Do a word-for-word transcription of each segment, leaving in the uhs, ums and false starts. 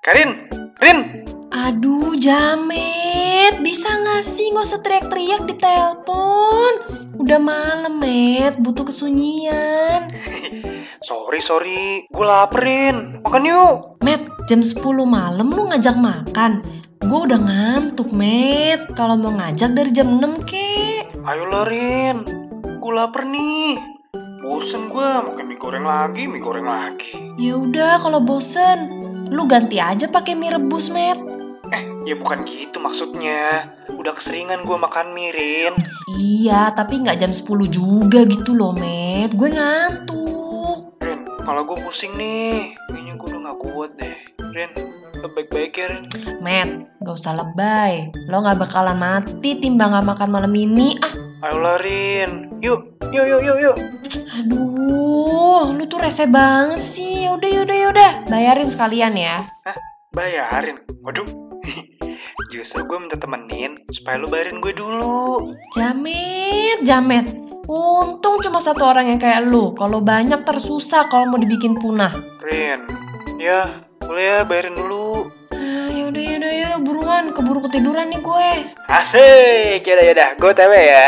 Karin, Rin. Aduh, Jamet, bisa gak sih gak usah teriak-teriak di telepon? Udah malam, Met, butuh kesunyian. Sorry, sorry, gue laperin. Makan yuk. Met, jam sepuluh malam lu ngajak makan. Gue udah ngantuk, Met. Kalau mau ngajak dari jam enam, kek. Ayo lah, Rin. Gue lapar nih. Bosen gue makan mie goreng lagi, mie goreng lagi. Ya udah, kalau bosen, lu ganti aja pakai mie rebus, Met. Eh, ya bukan gitu maksudnya. Udah keseringan gue makan mie, Rin. Iya, tapi nggak jam sepuluh juga gitu loh, Met. Gue ngantuk. Rin, kepala gue pusing nih. Kayaknya gue udah gak kuat deh. Rin, baik-baik ya, Rin. Met, gak usah lebay. Lo gak bakalan mati timbang gak makan malam ini. Ah, Ayolah, Rin. Yuk, yuk, yuk, yuk, yuk. aduh, lu tuh rese banget sih. Yaudah, yaudah, yaudah. Bayarin sekalian ya. Hah? Bayarin? Waduh. Justru gue minta temenin supaya lu bayarin gue dulu. Jamet, Jamet. Untung cuma satu orang yang kayak lu. Kalau banyak tersusah kalau mau dibikin punah. Rin, ya boleh ya bayarin dulu. Ah, yaudah, yaudah, yaudah. Buruan, keburu ketiduran nih gue. Asik, yaudah, yaudah. Gue O T W ya.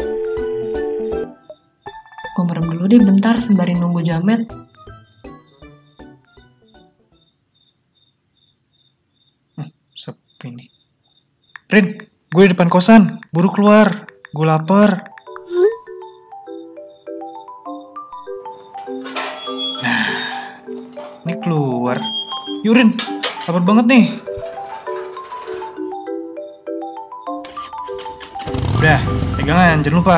Gue merem dulu deh bentar sembari nunggu Jamet. Sepi nih. Rin, gue di depan kosan. Buru keluar. Gue lapar. Nah, ini keluar. Yuk, Rin. Lapar banget nih. Udah, pegangan. Jangan lupa.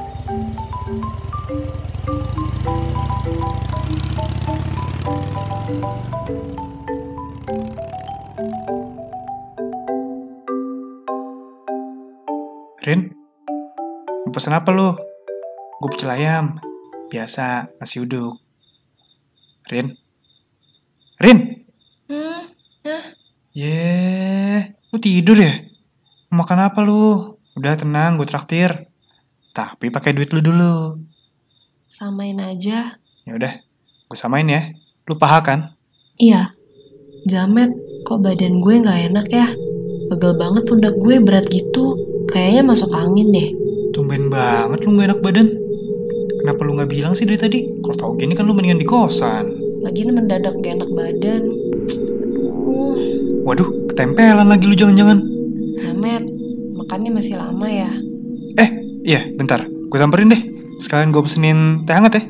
Rin, mau pesen apa lo? Gue pecel ayam. Biasa, nasi uduk. Rin? Rin? Hmm, ya. Yeay, lu tidur ya? Mau makan apa lu? Udah tenang, gue traktir. Tapi pakai duit lu dulu. Samain aja. Ya udah, gue samain ya. Lu paha kan? Iya. Jamet, kok badan gue gak enak ya? Pegel banget pundak gue, berat gitu. Kayaknya masuk angin deh. Tumben banget lu gak enak badan. Kenapa lu gak bilang sih dari tadi? Kalau tau gini kan lu mendingan di kosan. Lagian mendadak gak enak badan. Aduh. Waduh, ketempelan lagi lu jangan-jangan. Jamet, makannya masih lama ya? Eh, iya, bentar. Gue samperin deh. Sekalian gue pesenin teh hangat ya.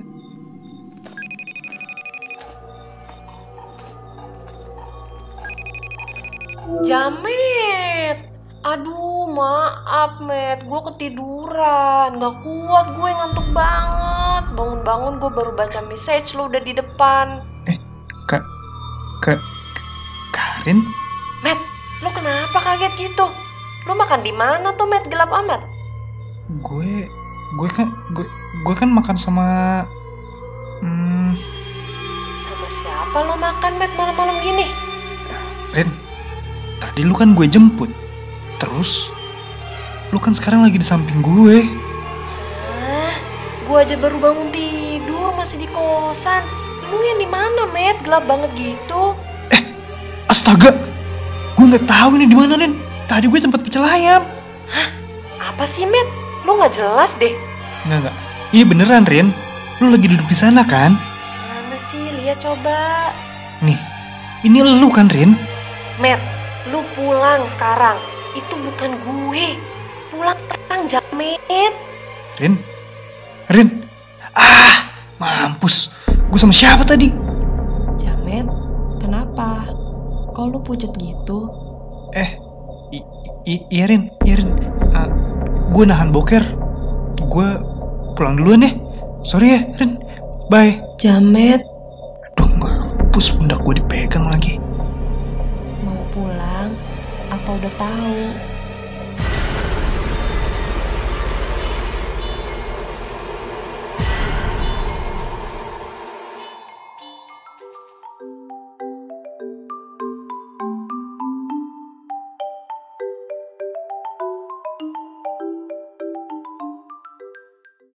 Jamet, aduh maaf Met, gue ketiduran, gak kuat gue ngantuk banget. Bangun-bangun gue baru baca message lo udah di depan. Eh, kak, kak, Karin? Met, lo kenapa kaget gitu? Lo makan di mana tuh Met, gelap amat? Gue, gue kan, gue, gue kan makan sama, hmm, Sama siapa lo makan Met malam-malam gini? Rin. Tadi lu kan gue jemput. Terus lu kan sekarang lagi di samping gue. Hah? Gue aja baru bangun tidur masih di kosan. Lu yang di mana, Met? Gelap banget gitu. Eh, astaga. Gue nggak tahu ini di mana, Rin. Tadi gue tempat pecel ayam. Hah? Apa sih, Met? Lu nggak jelas deh. Nggak nggak. Iya beneran, Rin. Lu lagi duduk di sana kan? Mana sih? Lihat coba. Nih, ini lu kan, Rin? Met, lu pulang sekarang. Itu bukan gue. Pulang sekarang, Jamet. Rin? Rin? Ah, mampus. Gue sama siapa tadi? Jamet, kenapa? Kok lu pucet gitu? Eh, i- i- iya Rin, iya Rin. Uh, gue nahan boker. Gue pulang duluan ya. Sorry ya, Rin. Bye. Jamet, Aduh, mampus pundak gue dipegang lagi. mau pulang? Apa udah tahu?